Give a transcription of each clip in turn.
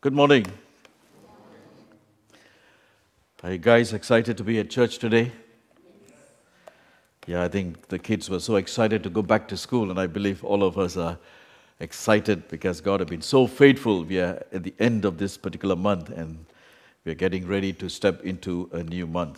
Good morning. Are you guys excited to be at church today? Yeah, I think the kids were so excited to go back to school, and I believe all of us are excited because God has been so faithful. We are at the end of this particular month, and we are getting ready to step into a new month.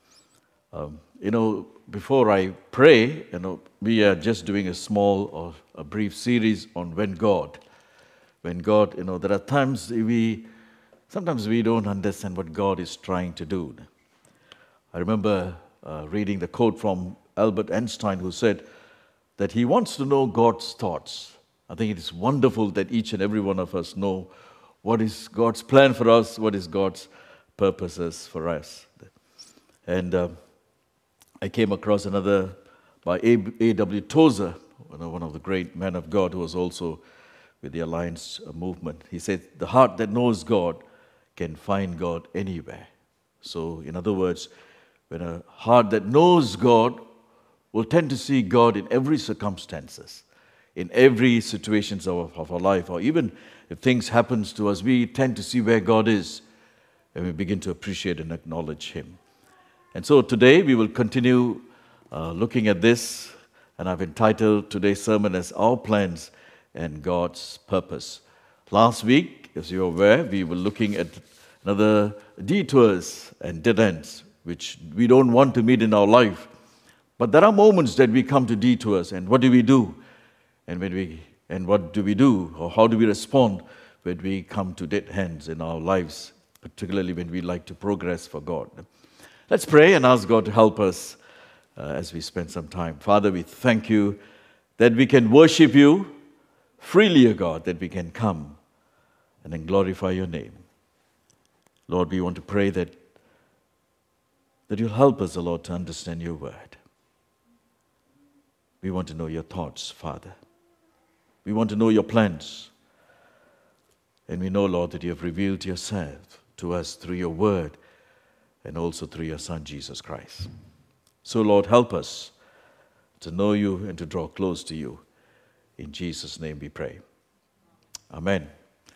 Before I pray, we are just doing a small or a brief series on when God, there are times sometimes we don't understand what God is trying to do. I remember reading the quote from Albert Einstein, who said that he wants to know God's thoughts. I think it is wonderful that each and every one of us know what is God's plan for us, what is God's purposes for us. And I came across another by A.W. Tozer, one of the great men of God who was also with the Alliance movement. He said, the heart that knows God can find God anywhere. So, in other words, when a heart that knows God will tend to see God in every circumstances, in every situations of our life, or even if things happens to us, we tend to see where God is, and we begin to appreciate and acknowledge Him. And so today we will continue looking at this, and I've entitled today's sermon as Our Plans and God's Purpose. Last week, as you're aware, we were looking at another detours and dead ends, which we don't want to meet in our life. But there are moments that we come to detours, and what do we do? And what do we do, or how do we respond when we come to dead ends in our lives, particularly when we like to progress for God? Let's pray and ask God to help us as we spend some time. Father, we thank you that we can worship you freely, O God, that we can come and then glorify your name. Lord, we want to pray that you'll help us, O Lord, to understand your word. We want to know your thoughts, Father. We want to know your plans. And we know, Lord, that you have revealed yourself to us through your word and also through your Son, Jesus Christ. So, Lord, help us to know you and to draw close to you. In Jesus' name we pray. Amen.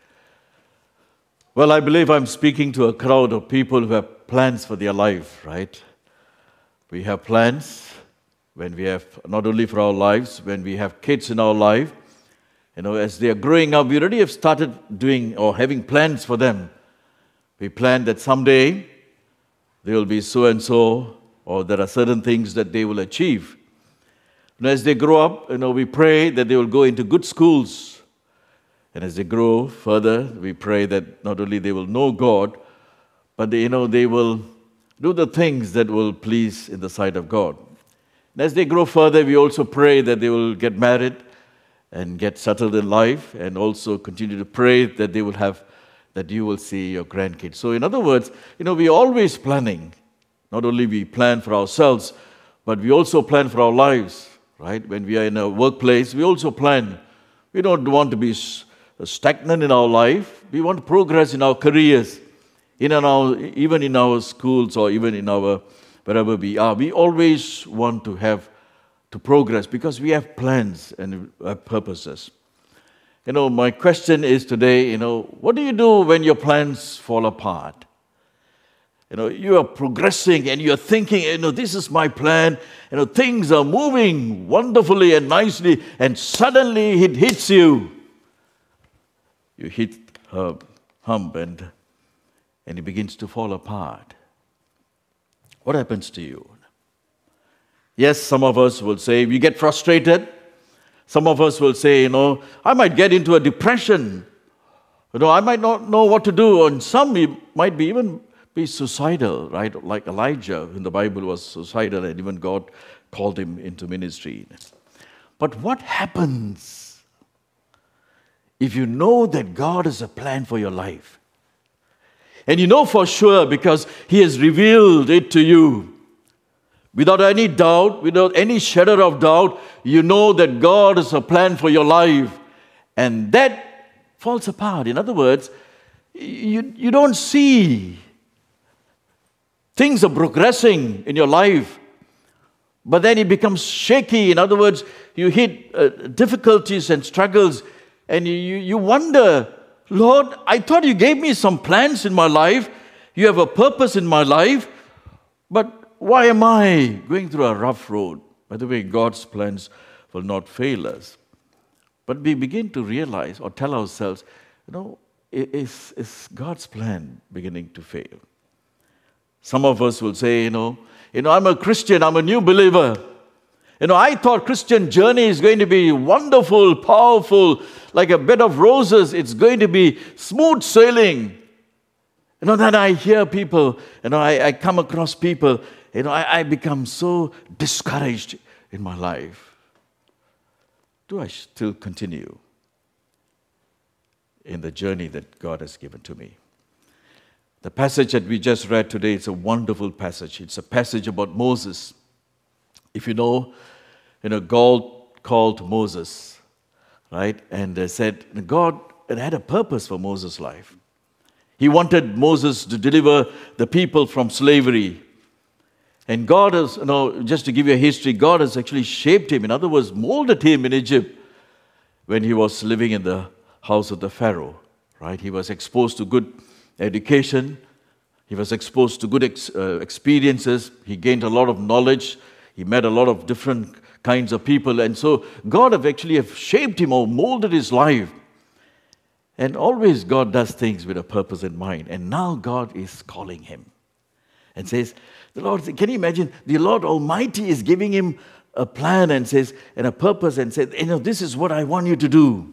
Well, I believe I'm speaking to a crowd of people who have plans for their life, right? We have plans when we have, not only for our lives, when we have kids in our life, as they are growing up, we already have started doing or having plans for them. We plan that someday they will be so-and-so, or there are certain things that they will achieve. And as they grow up, we pray that they will go into good schools. And as they grow further, we pray that not only they will know God, but they will do the things that will please in the sight of God. And as they grow further, we also pray that they will get married and get settled in life, and also continue to pray that they will have, that you will see your grandkids. So in other words, we're always planning. Not only we plan for ourselves, but we also plan for our lives. Right? When we are in a workplace, we also plan. We don't want to be stagnant in our life. We want to progress in our careers, even in our schools, or even in our wherever we are. We always want to progress because we have plans and purposes. My question is today, what do you do when your plans fall apart? You are progressing and you are thinking, this is my plan. Things are moving wonderfully and nicely, and suddenly it hits you. You hit a hump and it begins to fall apart. What happens to you? Yes, some of us will say we get frustrated. Some of us will say, I might get into a depression. I might not know what to do. And some might even be suicidal, right? Like Elijah in the Bible was suicidal, and even God called him into ministry. But what happens if you know that God has a plan for your life? And you know for sure because He has revealed it to you. Without any doubt, without any shadow of doubt, you know that God has a plan for your life. And that falls apart. In other words, you don't see things are progressing in your life, but then it becomes shaky. In other words, you hit difficulties and struggles, and you wonder, Lord, I thought you gave me some plans in my life. You have a purpose in my life. But why am I going through a rough road? By the way, God's plans will not fail us. But we begin to realize or tell ourselves, is God's plan beginning to fail? Some of us will say, I'm a Christian, I'm a new believer. I thought Christian journey is going to be wonderful, powerful, like a bed of roses. It's going to be smooth sailing. Then I hear people, I come across people, I become so discouraged in my life. Do I still continue in the journey that God has given to me? The passage that we just read today is a wonderful passage. It's a passage about Moses. If God called Moses, right? And they said God had a purpose for Moses' life. He wanted Moses to deliver the people from slavery. And God has, just to give you a history, God has actually shaped him. In other words, molded him in Egypt when he was living in the house of the Pharaoh, right? He was exposed to good education. He was exposed to good experiences. He gained a lot of knowledge. He met a lot of different kinds of people. And so God have shaped him or molded his life. And always God does things with a purpose in mind. And now God is calling him and says, the Lord, can you imagine? The Lord Almighty is giving him a plan and a purpose and says, this is what I want you to do.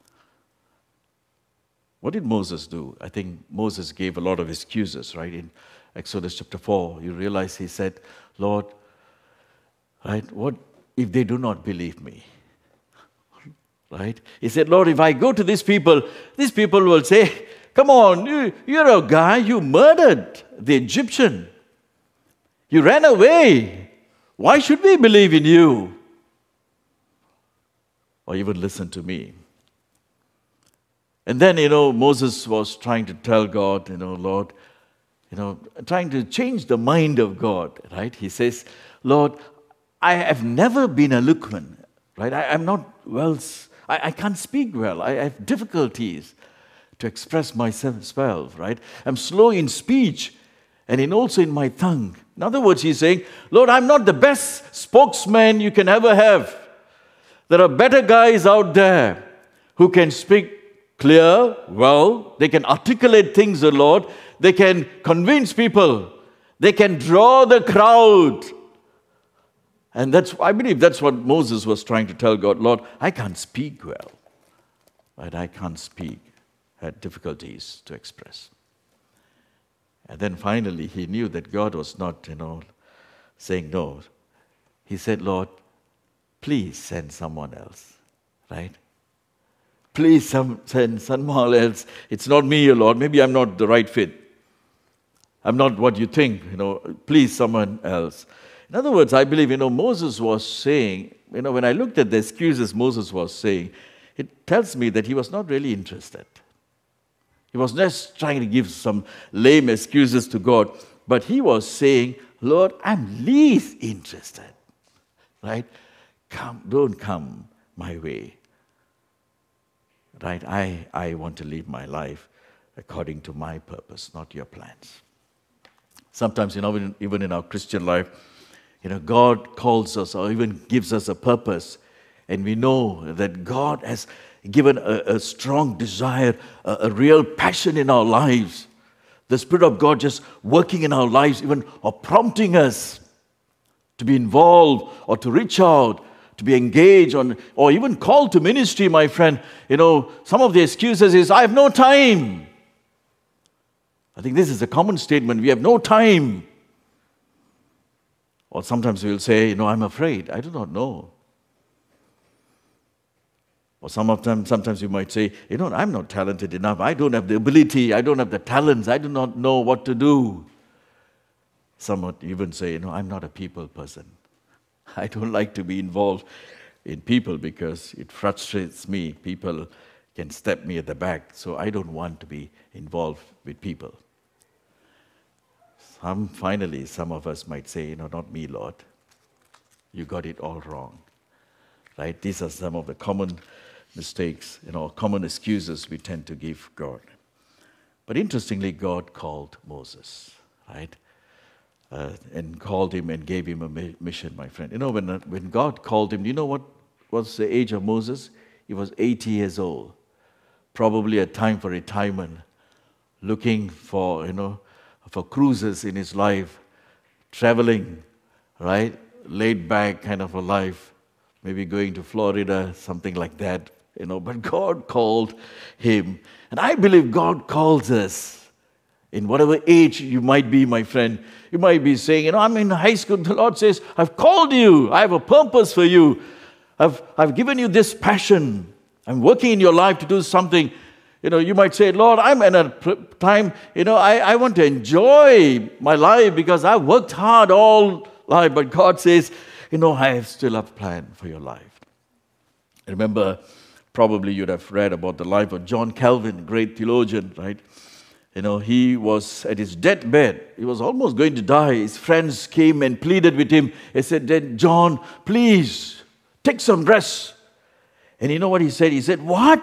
What did Moses do? I think Moses gave a lot of excuses, right? In Exodus chapter 4, you realize he said, Lord, right, what if they do not believe me? Right? He said, Lord, if I go to these people will say, come on, you're a guy, you murdered the Egyptian. You ran away. Why should we believe in you? Or even listen to me. And then, Moses was trying to tell God, Lord, trying to change the mind of God, right? He says, Lord, I have never been eloquent, right? I'm not well, I can't speak well. I have difficulties to express myself well, right? I'm slow in speech and also in my tongue. In other words, he's saying, Lord, I'm not the best spokesman you can ever have. There are better guys out there who can speak clear, well, they can articulate things, the Lord. They can convince people. They can draw the crowd. And I believe that's what Moses was trying to tell God. Lord, I can't speak well. Right? I can't speak. I had difficulties to express. And then finally, he knew that God was not, saying no. He said, Lord, please send someone else. Right? Please send someone else. It's not me, Lord. Maybe I'm not the right fit. I'm not what you think. Please someone else. In other words, I believe, Moses was saying, when I looked at the excuses Moses was saying, it tells me that he was not really interested. He was just trying to give some lame excuses to God, but he was saying, Lord, I'm least interested. Right? Don't come my way. Right? I want to live my life according to my purpose, not your plans. Sometimes, even in our Christian life, God calls us or even gives us a purpose, and we know that God has given a strong desire, a real passion in our lives. The Spirit of God just working in our lives, even or prompting us to be involved or to reach out, to be engaged or even called to ministry, my friend. Some of the excuses is, I have no time. I think this is a common statement. We have no time. Or sometimes we'll say, I'm afraid. I do not know. Or sometimes you might say, I'm not talented enough. I don't have the ability. I don't have the talents. I do not know what to do. Some would even say, I'm not a people person. I don't like to be involved in people because it frustrates me. People can step me at the back, so I don't want to be involved with people. Finally, some of us might say, not me, Lord. You got it all wrong. Right? These are some of the common mistakes, common excuses we tend to give God. But interestingly, God called Moses, right? And called him and gave him a mission, my friend. When God called him, do you know what was the age of Moses? He was 80 years old, probably a time for retirement, looking for cruises in his life, traveling, right? Laid back kind of a life, maybe going to Florida, something like that, But God called him. And I believe God calls us in whatever age you might be, my friend. You might be saying, I'm in high school. The Lord says, I've called you. I have a purpose for you. I've given you this passion. I'm working in your life to do something. You might say, Lord, I'm at a time, I want to enjoy my life because I worked hard all life. But God says, I still have a plan for your life. Remember, probably you'd have read about the life of John Calvin, great theologian, right? He was at his deathbed. He was almost going to die. His friends came and pleaded with him. They said, John, please, take some rest. And you know what he said? He said, what?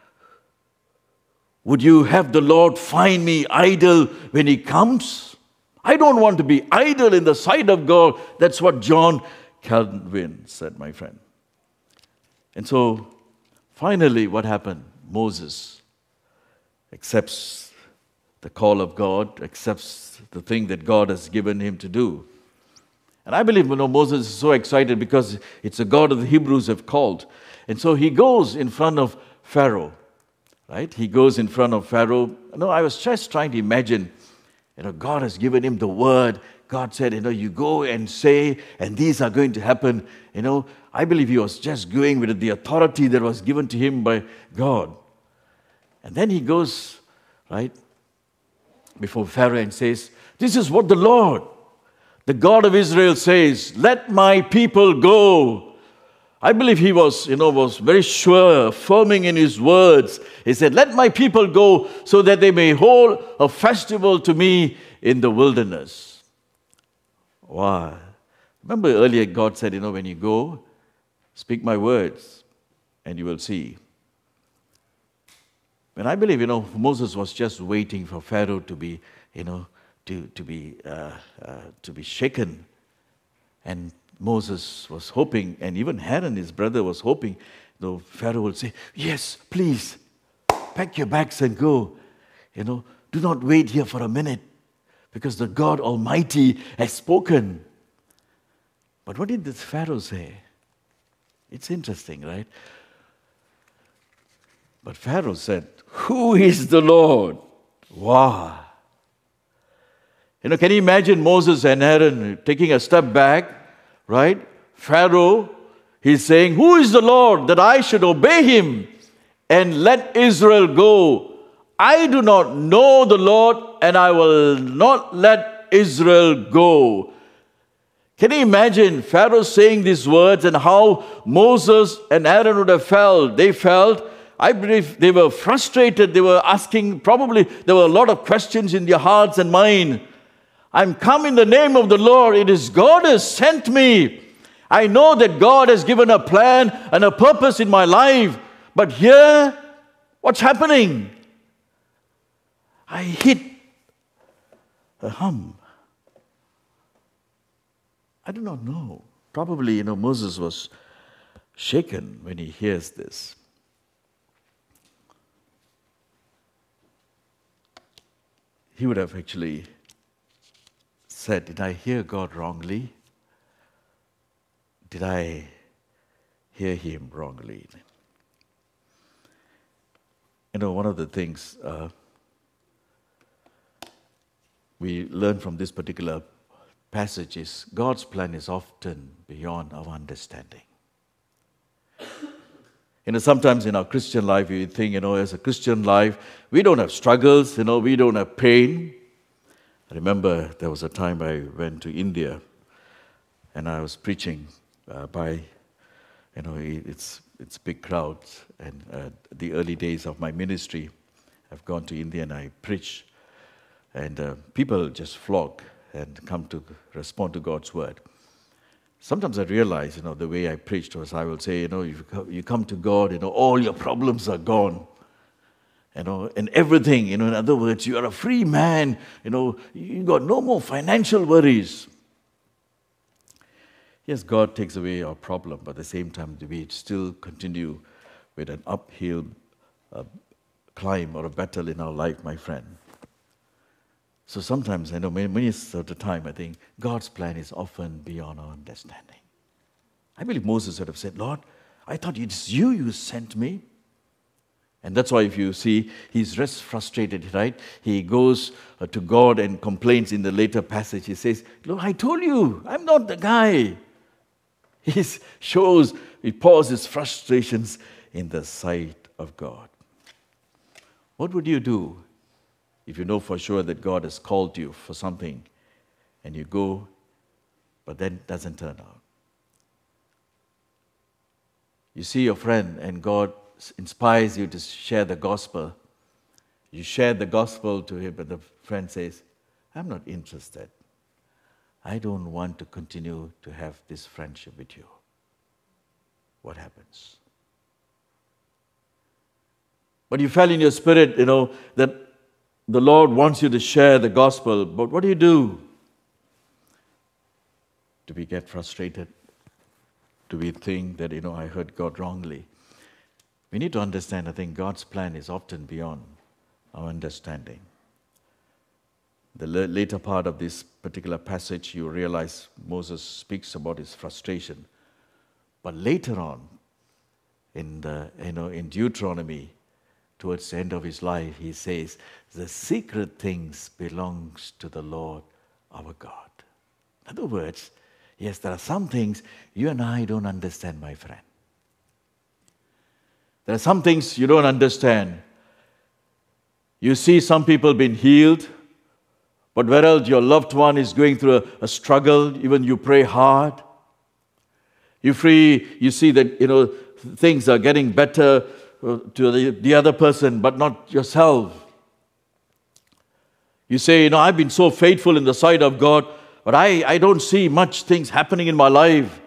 Would you have the Lord find me idle when He comes? I don't want to be idle in the sight of God. That's what John Calvin said, my friend. And so, finally, what happened? Moses accepts the call of God, accepts the thing that God has given him to do. And I believe, Moses is so excited because it's the God of the Hebrews have called. And so he goes in front of Pharaoh, right? He goes in front of Pharaoh. I was just trying to imagine, God has given him the word. God said, you go and say, and these are going to happen. I believe he was just going with the authority that was given to him by God. And then he goes, right, before Pharaoh and says, this is what the Lord, the God of Israel says, let my people go. I believe he was very sure, affirming in his words. He said, let my people go so that they may hold a festival to me in the wilderness. Wow. Remember earlier God said, when you go, speak my words and you will see. And I believe, Moses was just waiting for Pharaoh to be, to be shaken. And Moses was hoping, and even Aaron, his brother, was hoping, Pharaoh would say, yes, please, pack your bags and go. Do not wait here for a minute, because the God Almighty has spoken. But what did this Pharaoh say? It's interesting, right? But Pharaoh said, who is the Lord? Wow. Can you imagine Moses and Aaron taking a step back, right? Pharaoh, he's saying, who is the Lord that I should obey him and let Israel go? I do not know the Lord, and I will not let Israel go. Can you imagine Pharaoh saying these words and how Moses and Aaron would have felt? They felt, I believe they were frustrated. They were asking, probably there were a lot of questions in their hearts and mind. I'm come in the name of the Lord. It is God has sent me. I know that God has given a plan and a purpose in my life. But here, what's happening? I hit a hum. I do not know. Probably, Moses was shaken when he hears this. He would have actually said, did I hear God wrongly? Did I hear him wrongly? One of the things we learn from this particular passage is God's plan is often beyond our understanding. Sometimes in our Christian life, we think, as a Christian life, we don't have struggles, we don't have pain. I remember there was a time I went to India and I was preaching it's big crowds. And the early days of my ministry, I've gone to India and I preach. And people just flock and come to respond to God's word. Sometimes I realize, the way I preach to us, I will say, you come to God, all your problems are gone. And everything, in other words, you are a free man, you got no more financial worries. Yes, God takes away our problem, but at the same time, we still continue with an uphill climb or a battle in our life, my friend. So sometimes, many of the time, I think God's plan is often beyond our understanding. I believe Moses would have said, Lord, I thought it's you sent me. And that's why if you see, he's just frustrated, right? He goes to God and complains in the later passage. He says, Lord, I told you, I'm not the guy. He pours his frustrations in the sight of God. What would you do if you know for sure that God has called you for something and you go, but then it doesn't turn out? You see your friend and God inspires you to share the gospel. You share the gospel to him, but the friend says, I'm not interested. I don't want to continue to have this friendship with you. What happens? But you felt in your spirit, that the Lord wants you to share the gospel, but what do? Do we get frustrated? Do we think that, I heard God wrongly? We need to understand, I think God's plan is often beyond our understanding. The later part of this particular passage, you realize Moses speaks about his frustration. But later on, in Deuteronomy, towards the end of his life, he says, the secret things belongs to the Lord our God. In other words, yes, there are some things you and I don't understand, my friend. There are some things you don't understand. You see some people being healed, but whereas your loved one is going through a struggle, even you pray hard. You see that, things are getting better to the other person, but not yourself. You say, I've been so faithful in the sight of God, but I don't see much things happening in my life.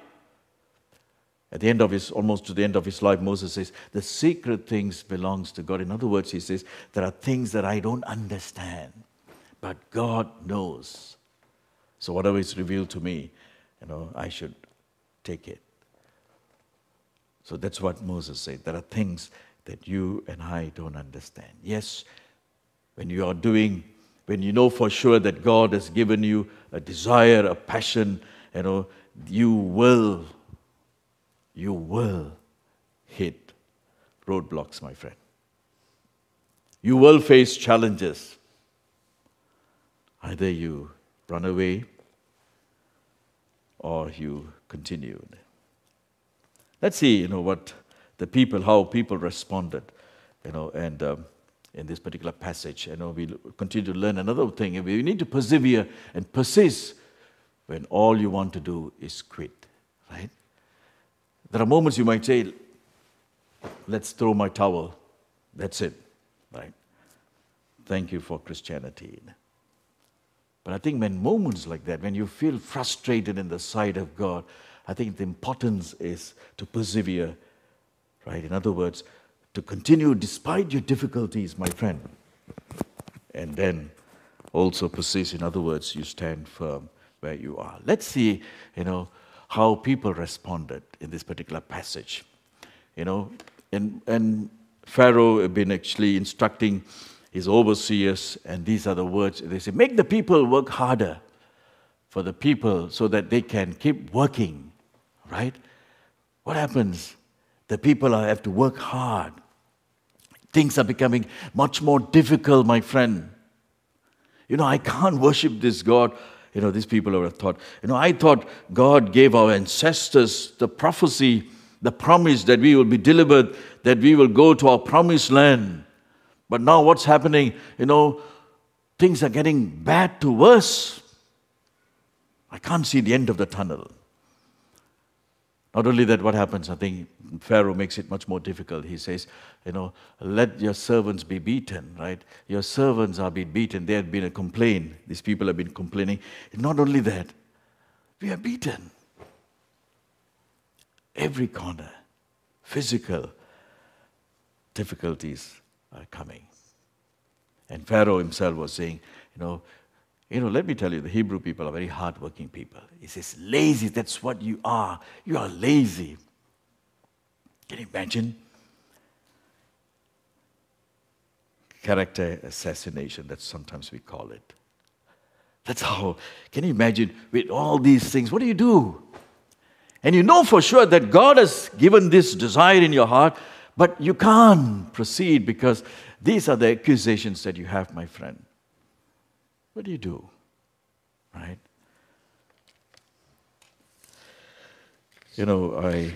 Almost to the end of his life, Moses says, the secret things belongs to God. In other words, he says, there are things that I don't understand, but God knows. So whatever is revealed to me, I should take it. So that's what Moses said. There are things that you and I don't understand. Yes, when you know for sure that God has given you a desire, a passion, you will hit roadblocks, my friend. You will face challenges. Either you run away or you continue. Let's see, how people responded, and in this particular passage. We'll continue to learn another thing. We need to persevere and persist when all you want to do is quit, right? There are moments you might say, let's throw my towel. That's it, right? Thank you for Christianity. But I think when moments like that, when you feel frustrated in the sight of God, I think the importance is to persevere, right? In other words, to continue despite your difficulties, my friend. And then also persist. In other words, you stand firm where you are. Let's see, how people responded in this particular passage. And Pharaoh had been actually instructing his overseers, and these are the words. They say, make the people work harder for the people so that they can keep working, right? What happens? The people have to work hard. Things are becoming much more difficult, my friend. I can't worship this God. These people would have thought, I thought God gave our ancestors the prophecy, the promise that we will be delivered, that we will go to our promised land. But now what's happening? Things are getting bad to worse. I can't see the end of the tunnel. Not only that, what happens? I think Pharaoh makes it much more difficult. He says, let your servants be beaten, right? Your servants are being beaten. There had been a complaint. These people have been complaining. Not only that, we are beaten. Every corner, physical difficulties are coming. And Pharaoh himself was saying, let me tell you, the Hebrew people are very hardworking people. He says, lazy, that's what you are. You are lazy. Can you imagine? Character assassination, that's sometimes we call it. That's how, can you imagine, with all these things, what do you do? And you know for sure that God has given this desire in your heart, but you can't proceed because these are the accusations that you have, my friend. What do you do? Right? And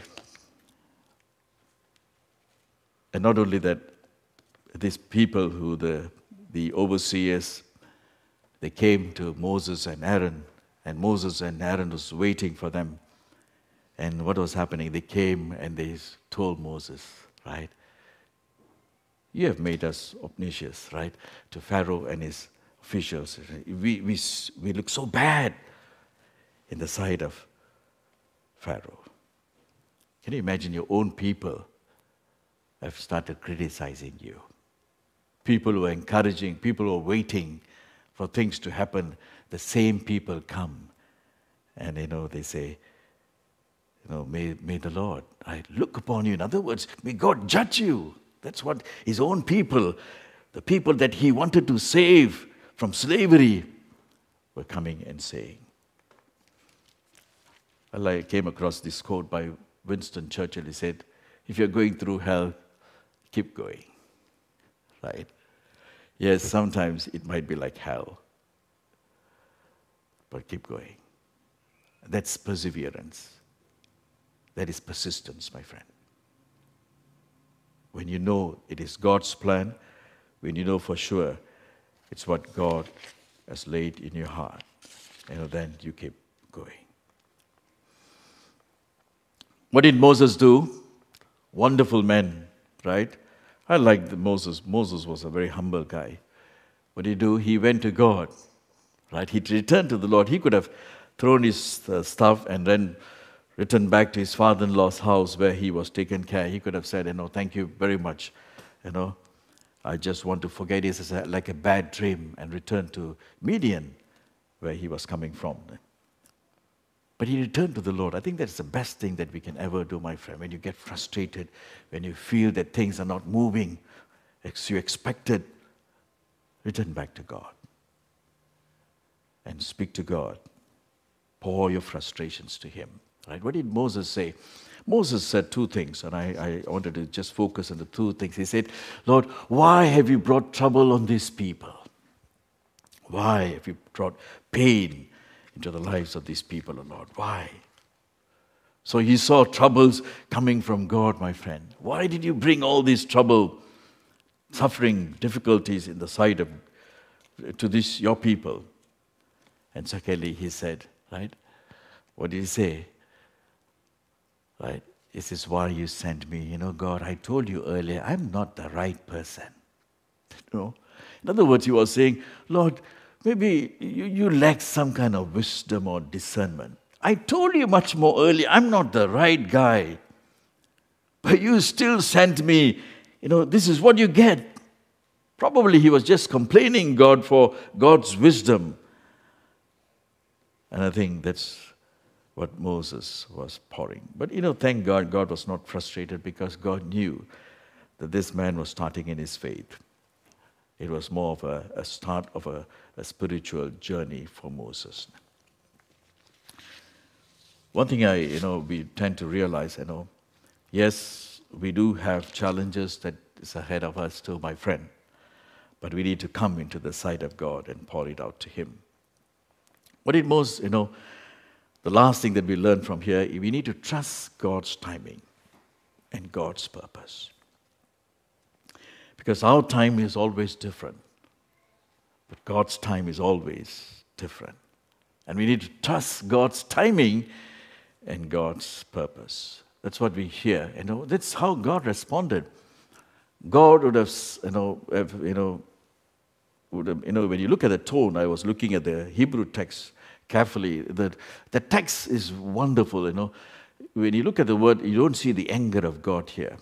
not only that, these people who the overseers, they came to Moses and Aaron, and Moses and Aaron was waiting for them. And what was happening? They came and they told Moses, right? You have made us obnoxious, right? To Pharaoh and his officials. We look so bad in the sight of Pharaoh. Can you imagine your own people have started criticizing you? People who are encouraging, people who are waiting for things to happen, the same people come and they say, may the Lord look upon you. In other words, may God judge you. That's what his own people, the people that he wanted to save from slavery, were coming and saying. Well, I came across this quote by Winston Churchill. He said, if you're going through hell, keep going. Right? Yes, sometimes it might be like hell, but keep going. That's perseverance. That is persistence, my friend. When you know it is God's plan, when you know for sure it's what God has laid in your heart, then you keep going. What did Moses do? Wonderful man, right? I like Moses. Moses was a very humble guy. What did he do? He went to God, right? He returned to the Lord. He could have thrown his stuff and then returned back to his father-in-law's house where he was taken care. He could have said, thank you very much. I just want to forget this as like a bad dream and return to Midian, where he was coming from. But he returned to the Lord. I think that's the best thing that we can ever do, my friend. When you get frustrated, when you feel that things are not moving as you expected, return back to God and speak to God. Pour your frustrations to him. Right? What did Moses say? Moses said two things, and I wanted to just focus on the two things. He said, Lord, why have you brought trouble on these people? Why have you brought pain into the lives of these people, O Lord? Why? So he saw troubles coming from God, my friend. Why did you bring all this trouble, suffering, difficulties in the sight of to this your people? And secondly, he said, right? What did he say? Right? This is why you sent me. God, I told you earlier, I'm not the right person. In other words, he was saying, Lord, maybe you lack some kind of wisdom or discernment. I told you much more earlier, I'm not the right guy. But you still sent me. This is what you get. Probably he was just complaining God for God's wisdom. And I think that's what Moses was pouring. But thank God, God was not frustrated because God knew that this man was starting in his faith. It was more of a start of a spiritual journey for Moses. One thing we tend to realize, yes, we do have challenges that is ahead of us too, my friend. But we need to come into the sight of God and pour it out to him. What did Moses, the last thing that we learn from here, we need to trust God's timing and God's purpose. Because our time is always different. But God's time is always different. And we need to trust God's timing and God's purpose. That's what we hear. That's how God responded. God would have, when you look at the tone, I was looking at the Hebrew text carefully. The text is wonderful, when you look at the word, you don't see the anger of God here.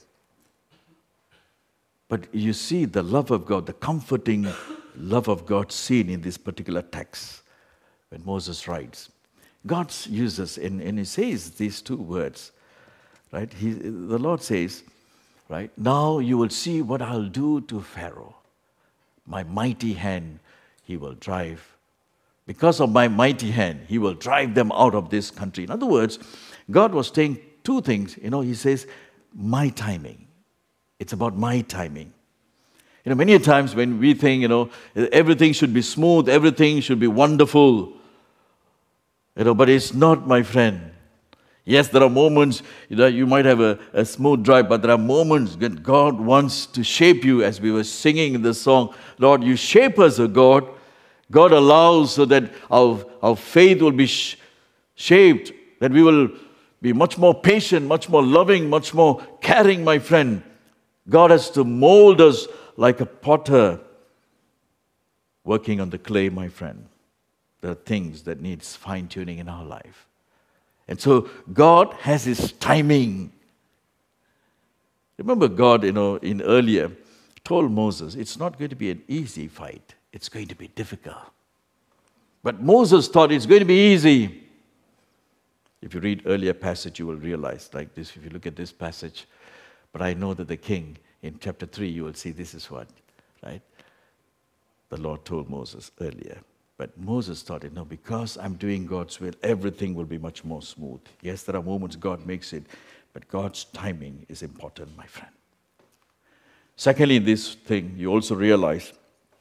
But you see the love of God, the comforting love of God seen in this particular text when Moses writes. God uses, and he says these two words, right? The Lord says, right, now you will see what I'll do to Pharaoh. My mighty hand he will drive. Because of my mighty hand, he will drive them out of this country. In other words, God was saying two things. He says, my timing. It's about my timing. Many times when we think, everything should be smooth, everything should be wonderful, but it's not, my friend. Yes, there are moments, you might have a smooth drive, but there are moments when God wants to shape you, as we were singing in the song, Lord, you shape us, O God. God allows so that our faith will be shaped, that we will be much more patient, much more loving, much more caring, my friend. God has to mold us like a potter working on the clay, my friend. There are things that needs fine-tuning in our life. And so God has His timing. Remember God, in earlier, told Moses, it's not going to be an easy fight. It's going to be difficult. But Moses thought it's going to be easy. If you read earlier passage, you will realize like this, if you look at this passage. But I know that the king, in chapter 3, you will see this is what, right? The Lord told Moses earlier. But Moses thought, because I'm doing God's will, everything will be much more smooth. Yes, there are moments God makes it, but God's timing is important, my friend. Secondly, in this thing, you also realize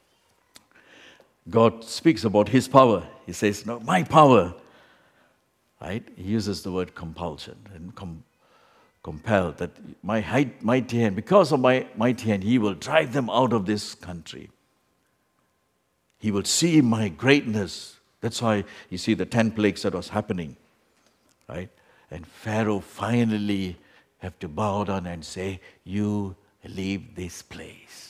God speaks about His power. He says, no, my power. Right? He uses the word compulsion and compel, that my mighty hand, because of my mighty hand, He will drive them out of this country. He will see my greatness. That's why you see the 10 plagues that was happening. Right? And Pharaoh finally have to bow down and say, you leave this place.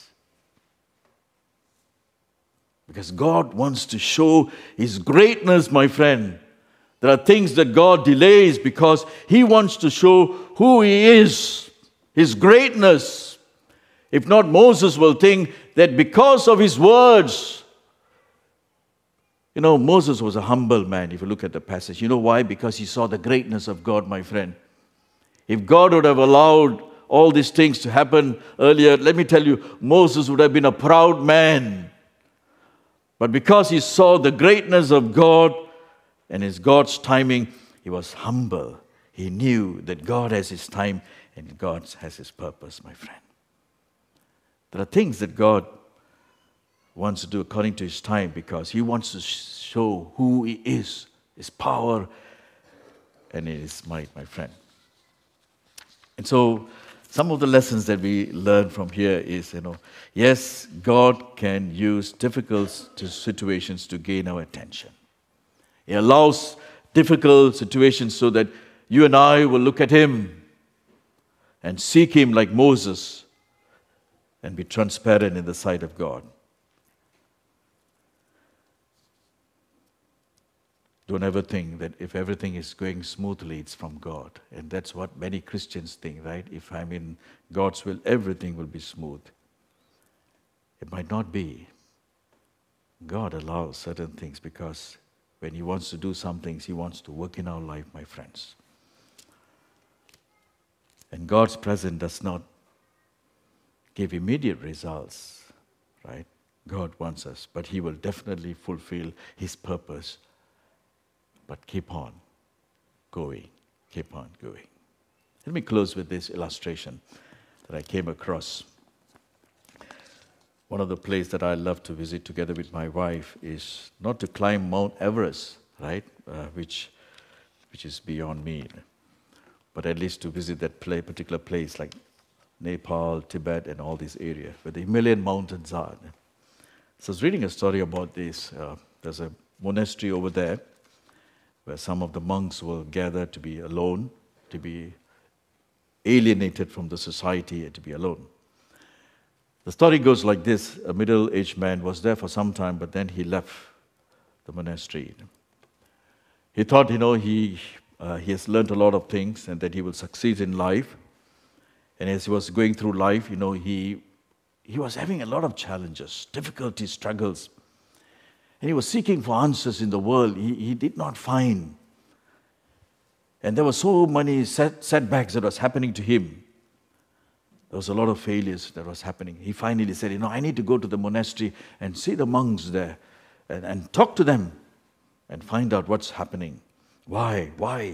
Because God wants to show His greatness, my friend. There are things that God delays because He wants to show who He is, His greatness. If not, Moses will think that because of his words, Moses was a humble man, if you look at the passage. You know why? Because he saw the greatness of God, my friend. If God would have allowed all these things to happen earlier, let me tell you, Moses would have been a proud man. But because he saw the greatness of God and His God's timing, he was humble. He knew that God has His time and God has His purpose, my friend. There are things that God wants to do according to His time because He wants to show who He is, His power and His might, my friend. And so, some of the lessons that we learn from here is, yes, God can use difficult situations to gain our attention. He allows difficult situations so that you and I will look at Him and seek Him like Moses and be transparent in the sight of God. Don't ever think that if everything is going smoothly, it's from God. And that's what many Christians think, right? If I'm in God's will, everything will be smooth. It might not be. God allows certain things because when He wants to do some things, He wants to work in our life, my friends. And God's presence does not give immediate results, right? God wants us, but He will definitely fulfill His purpose. But keep on going. Keep on going. Let me close with this illustration that I came across. One of the places that I love to visit together with my wife is not to climb Mount Everest, right, which is beyond me, but at least to visit that particular place like Nepal, Tibet, and all these areas where the Himalayan mountains are. So I was reading a story about this. There's a monastery over there where some of the monks will gather to be alone, to be alienated from the society and to be alone. The story goes like this. A middle-aged man was there for some time, but then he left the monastery. He thought, he he has learned a lot of things and that he will succeed in life. And as he was going through life, he was having a lot of challenges, difficulties, struggles. And he was seeking for answers in the world. He did not find. And there were so many setbacks that was happening to him. There was a lot of failures that was happening. He finally said, I need to go to the monastery and see the monks there and talk to them and find out what's happening. Why?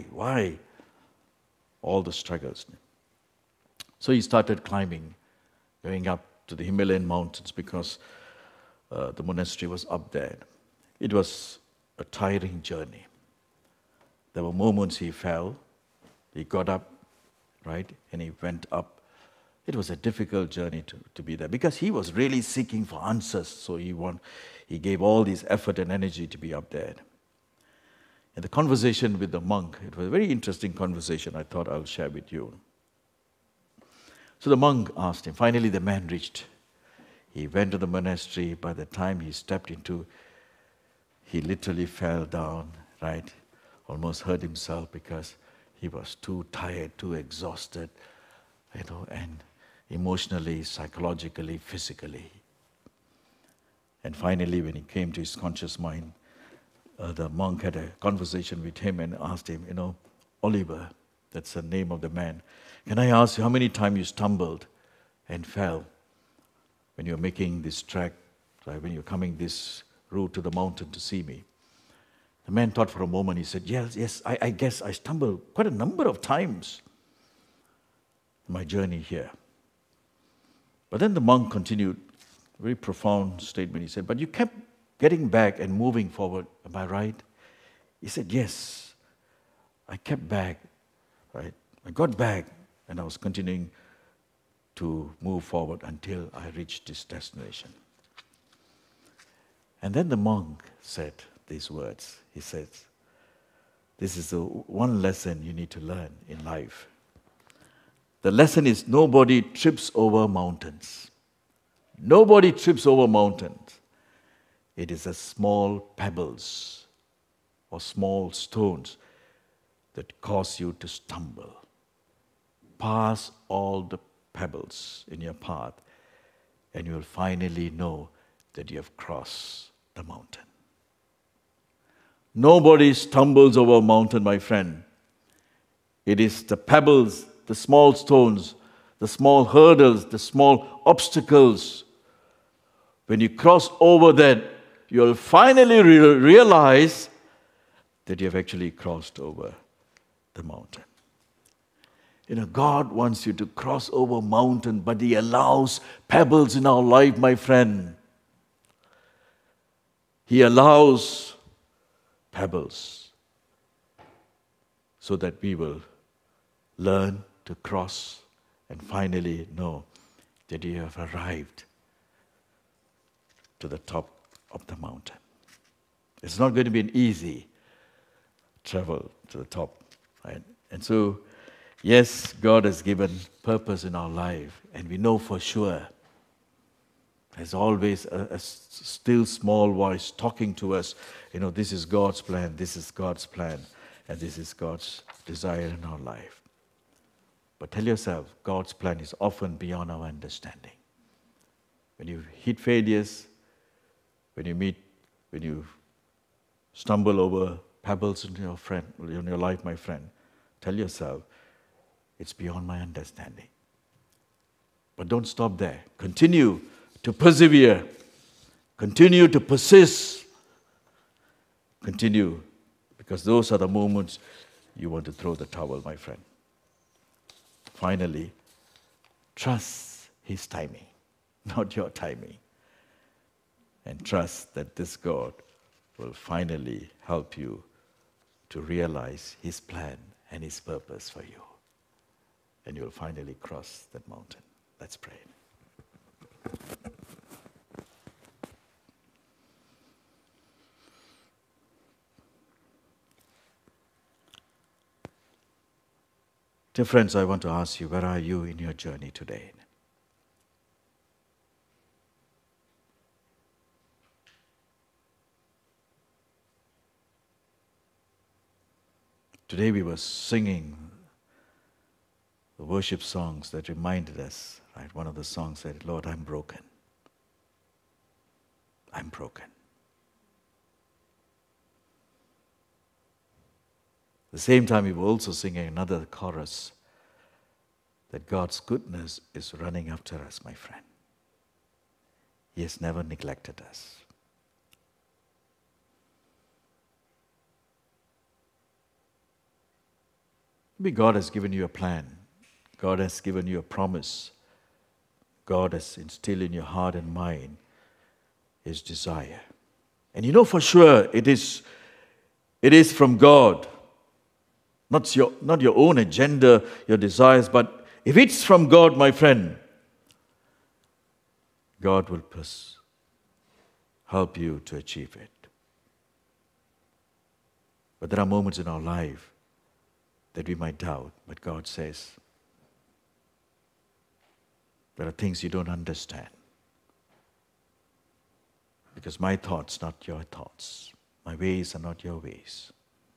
All the struggles. So he started climbing, going up to the Himalayan mountains because the monastery was up there. It was a tiring journey. There were moments he fell, he got up, right, and he went up. It was a difficult journey to be there because he was really seeking for answers. So he gave all this effort and energy to be up there. And the conversation with the monk, it was a very interesting conversation I thought I'll share with you. So the monk asked him, finally the man reached. He went to the monastery. By the time he stepped into, he literally fell down, right? Almost hurt himself because he was too tired, too exhausted, and emotionally, psychologically, physically. And finally, when he came to his conscious mind, the monk had a conversation with him and asked him, Oliver, that's the name of the man, can I ask you how many times you stumbled and fell when you're making this trek, right, when you're coming this route to the mountain to see me? The man thought for a moment. He said, yes, I guess I stumbled quite a number of times in my journey here. But then the monk continued, a very profound statement. He said, but you kept getting back and moving forward, am I right? He said, yes, I kept back, right? I got back and I was continuing to move forward until I reached this destination. And then the monk said these words. He says, this is the one lesson you need to learn in life. The lesson is nobody trips over mountains. Nobody trips over mountains. It is the small pebbles or small stones that cause you to stumble. Pass all the pebbles in your path and you will finally know that you have crossed the mountain. Nobody stumbles over a mountain, my friend. It is the pebbles, the small stones, the small hurdles, the small obstacles. When you cross over that, you'll finally realize that you have actually crossed over the mountain. God wants you to cross over a mountain, but He allows pebbles in our life, my friend. He allows pebbles so that we will learn to cross and finally know that you have arrived to the top of the mountain. It's not going to be an easy travel to the top, right? And so, yes, God has given purpose in our life, and we know for sure there's always a still small voice talking to us, this is God's plan, this is God's plan, and this is God's desire in our life. But tell yourself, God's plan is often beyond our understanding. When you hit failures, when you stumble over pebbles in your life, my friend, tell yourself, it's beyond my understanding. But don't stop there. Continue to persevere. Continue to persist. Continue, because those are the moments you want to throw the towel, my friend. Finally, trust His timing, not your timing. And trust that this God will finally help you to realize His plan and His purpose for you. And you'll finally cross that mountain. Let's pray. Dear friends, I want to ask you, where are you in your journey today? Today we were singing the worship songs that reminded us, right? One of the songs said, Lord, I'm broken. I'm broken. At the same time, we were also singing another chorus that God's goodness is running after us, my friend. He has never neglected us. Maybe God has given you a plan. God has given you a promise. God has instilled in your heart and mind His desire. And you know for sure it is from God. Not your own agenda, your desires, but if it's from God, my friend, God will help you to achieve it. But there are moments in our life that we might doubt, but God says, there are things you don't understand. Because my thoughts, not your thoughts. My ways are not your ways.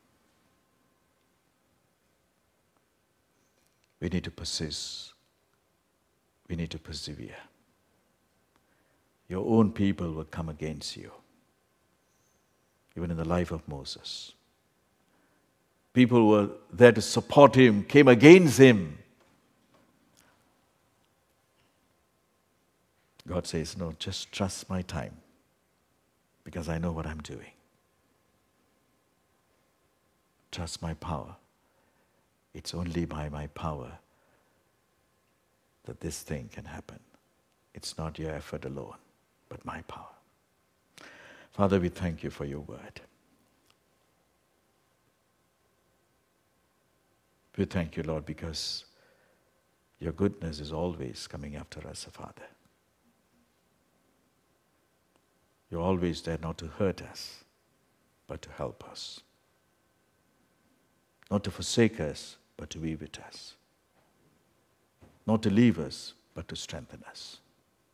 We need to persist. We need to persevere. Your own people will come against you. Even in the life of Moses. People who were there to support him, came against him. God says, no, just trust my time. Because I know what I'm doing. Trust my power. It's only by my power that this thing can happen. It's not your effort alone, but my power. Father, we thank you for your word. We thank you, Lord, because your goodness is always coming after us, Father. You're always there not to hurt us, but to help us. Not to forsake us, but to be with us. Not to leave us, but to strengthen us.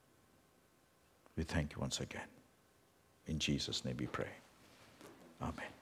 We thank you once again. In Jesus' name we pray. Amen.